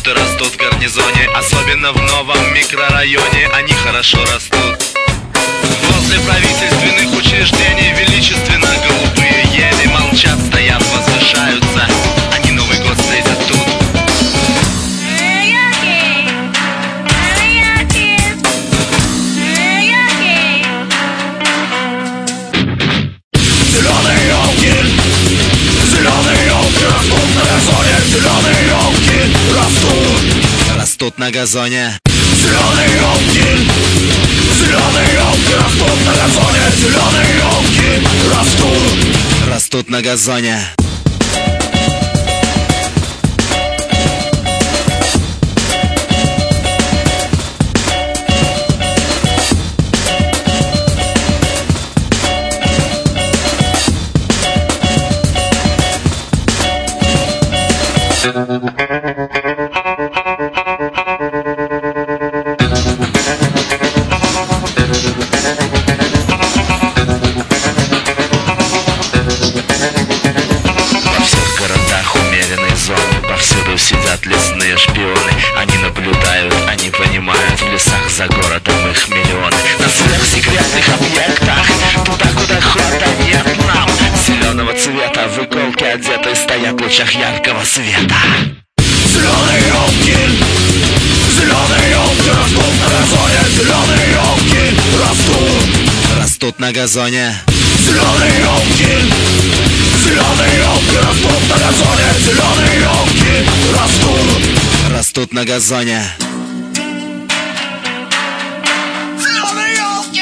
фрукты растут в гарнизоне, особенно в новом микрорайоне. Они хорошо растут возле правительственных учреждений. Величественно голубые ели молчат, стоят, возвышаются. Они Новый год встретят тут. Зеленые елки растут на газоне. Зеленые елки растут на газоне. Зеленые елки растут на газоне. Зеленые елки растут на газоне. Повсюду сидят лесные шпионы. Они наблюдают, они понимают. В лесах за городом их миллионы. На сверхсекретных объектах, туда, куда хода нет нам. Зеленого цвета в иголки одеты стоят в лучах яркого света. Зеленые елки растут на газоне. Зеленые елки растут на газоне. Зеленые елки растут на газоне. Зеленые елки растут на газоне. Зеленые елки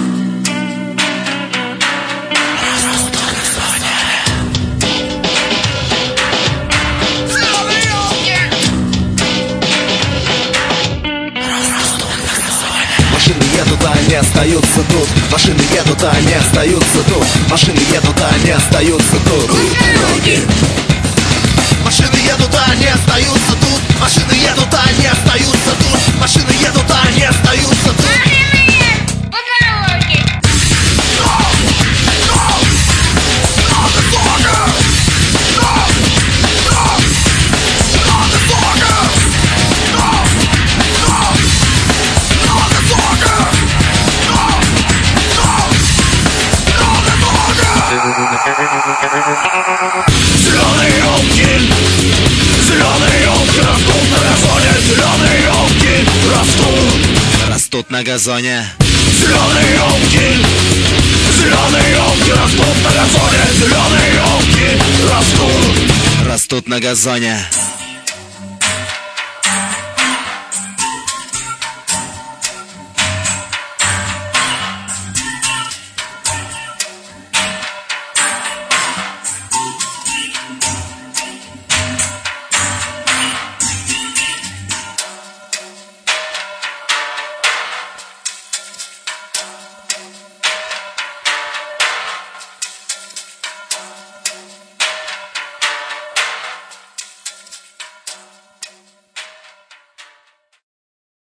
Машины едут, а они остаются тут. Машины едут, а они остаются тут. Машины едут, а они остаются тут. Машины едут, а они остаются тут. Машины едут, а они остаются тут. Машины едут, а они остаются тут. Зеленые елки растут на газоне. Зеленые елки растут на газоне. Зеленые елки растут на газоне. Зеленые елки растут на газоне.